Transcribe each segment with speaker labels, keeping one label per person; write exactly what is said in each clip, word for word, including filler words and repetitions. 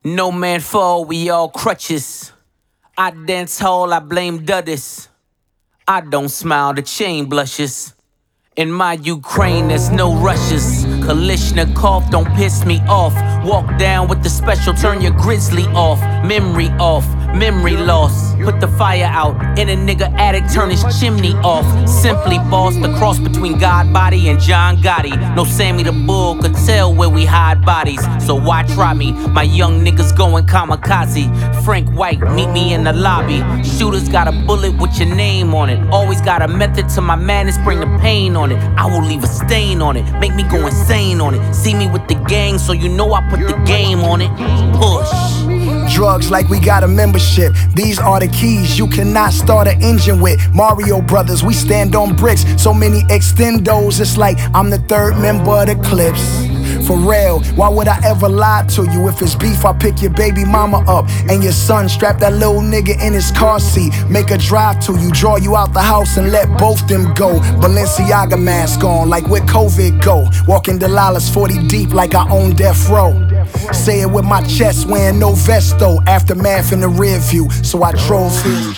Speaker 1: No man fall, we all crutches. I dance hall, I blame Duddis. I don't smile, the chain blushes. In my Ukraine, there's no rushes. Kalishnikov, don't piss me off. Walk down with the special, turn your grizzly off. Memory off, memory loss. Put the fire out in a nigga attic, turn his chimney off. Simply boss, the cross between God Body and John Gotti. No Sammy the Bull could tell where we hide bodies. So why try me? My young niggas going kamikaze. Frank White, meet me in the lobby. Shooters got a bullet with your name on it. Always got a method to my madness, bring the pain on it. I will leave a stain on it, make me go insane on it. See me with the gang, so you know I put the game on it. Push.
Speaker 2: Drugs like we got a membership. These are the keys you cannot start an engine with. Mario Brothers, we stand on bricks. So many extendos, it's like I'm the third member of the Clips. For real, why would I ever lie to you? If it's beef, I pick your baby mama up and your son, strap that little nigga in his car seat. Make a drive to you, draw you out the house and let both them go. Balenciaga mask on, like where COVID go. Walking Delilah's forty deep like I own death row. Say it with my chest, wearing no vest though. Aftermath in the rear view, so I drove here.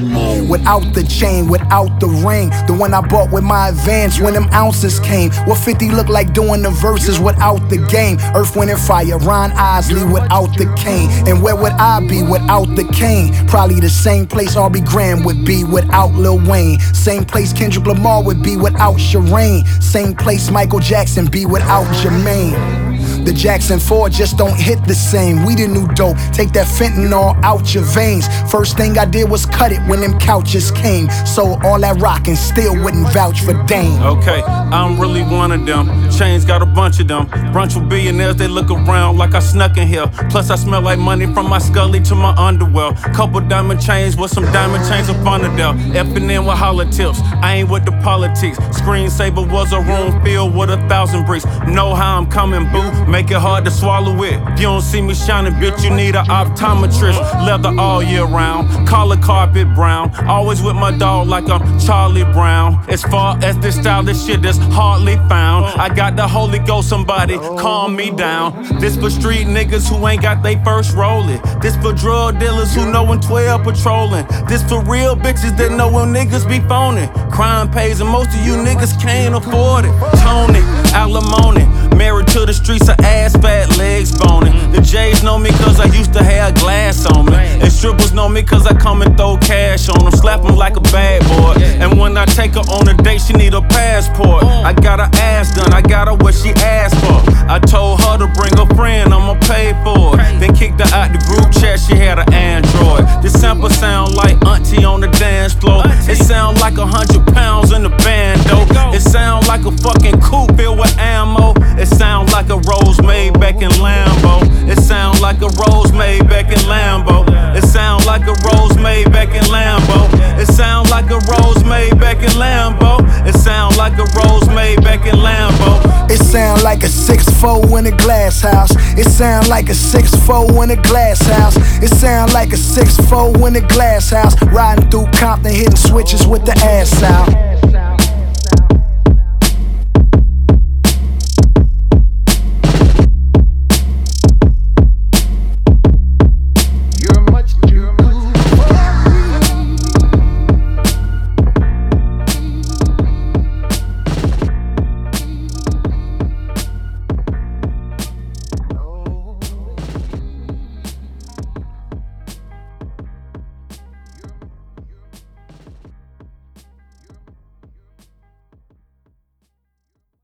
Speaker 2: Without the chain, without the ring. The one I bought with my advance when them ounces came. What fifty look like doing the verses without the game? Earth, Wind and Fire, Ron Isley without the cane. And where would I be without the cane? Probably the same place Aubrey Graham would be without Lil Wayne. Same place Kendrick Lamar would be without Shireen. Same place Michael Jackson be without Jermaine. The Jackson four just don't hit the same. We the new dope, take that fentanyl out your veins. First thing I did was cut it when them couches came. So all that rockin' still wouldn't vouch for Dame.
Speaker 3: Okay, I'm really one of them. Chains got a bunch of them. Brunch with billionaires, they look around like I snuck in here. Plus I smell like money from my scully to my underwear. Couple diamond chains with some diamond chains up under there. Effing in with holla tips, I ain't with the politics. Screensaver was a room filled with a thousand bricks. Know how I'm coming, boo. Make it hard to swallow it. If you don't see me shining, bitch, you need an optometrist. Leather all year round, collar carpet brown. Always with my dog like I'm Charlie Brown. As far as this style, this shit is hardly found. I got the Holy Ghost, somebody calm me down. This for street niggas who ain't got they first rolling. This for drug dealers who know when twelve patrolling. This for real bitches that know when niggas be phoning. Crime pays and most of you niggas can't afford it. Tony, alimony, married to the streets of ass, fat legs boning. The J's know me cause I used to have glass on me. And strippers know me cause I come and throw cash on them. Slap them like a bad boy. And when I take her on a date, she need a passport. I got her ass done, I got her what she asked for. I told her to bring a friend, I'ma pay for it. Then kicked her out the group chat, she had an Android. This sample sound like auntie on the dance floor. It sound like a hundred pounds in the bando. It sound like a fucking coupe filled with ammo. It sound like a rose made back in Lambo. It sound like a rose made back in Lambo. It sound like a rose made back in Lambo. It sound like a rose made back in Lambo. It sound like a rose made back in Lambo.
Speaker 2: It sound like a six four in a glass house. It sound like a six four in a glass house. It sound like a six four in a glass house. Riding through Compton, hitting switches with the ass out.